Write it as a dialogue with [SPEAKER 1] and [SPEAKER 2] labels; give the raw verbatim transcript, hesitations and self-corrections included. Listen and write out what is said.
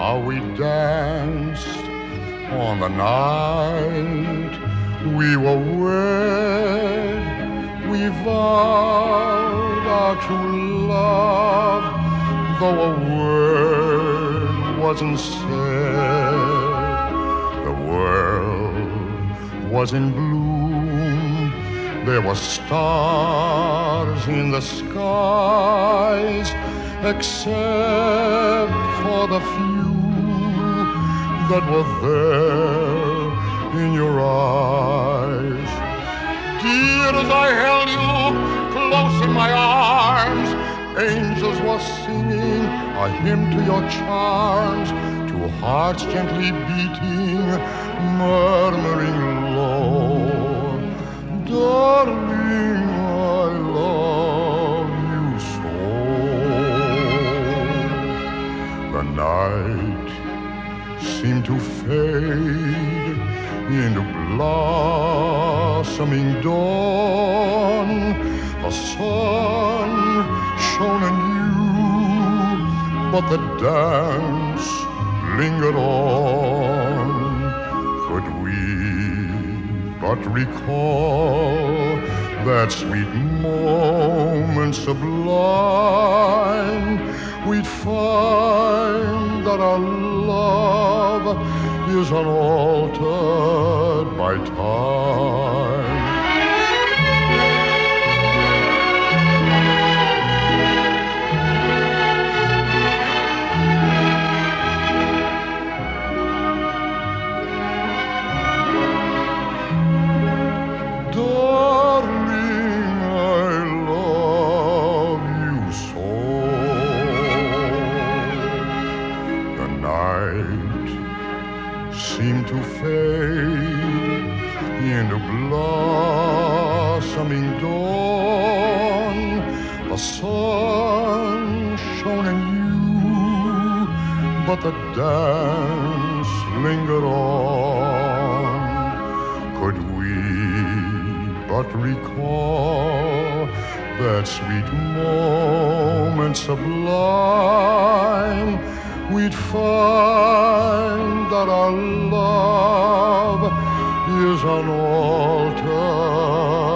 [SPEAKER 1] how we danced on the night we were wed. We vowed our true love, though a word wasn't said. The world was in bloom, there were stars in the skies, except for the few that were there in your eyes. Dear, as I held you close in my arms, angels were singing a hymn to your charms, two hearts gently beating, murmuring low, darling, I love you so. The night seemed to fade into blossoming dawn. The sun shone anew, but the dance lingered on. Could we but recall that sweet moment sublime, we'd find that our love is unaltered by time. Darling, I love you so. The night seemed to fade into blossoming dawn. The sun shone anew, but the dance lingered on. Could we but recall that sweet moment sublime, we'd find that our love is unaltered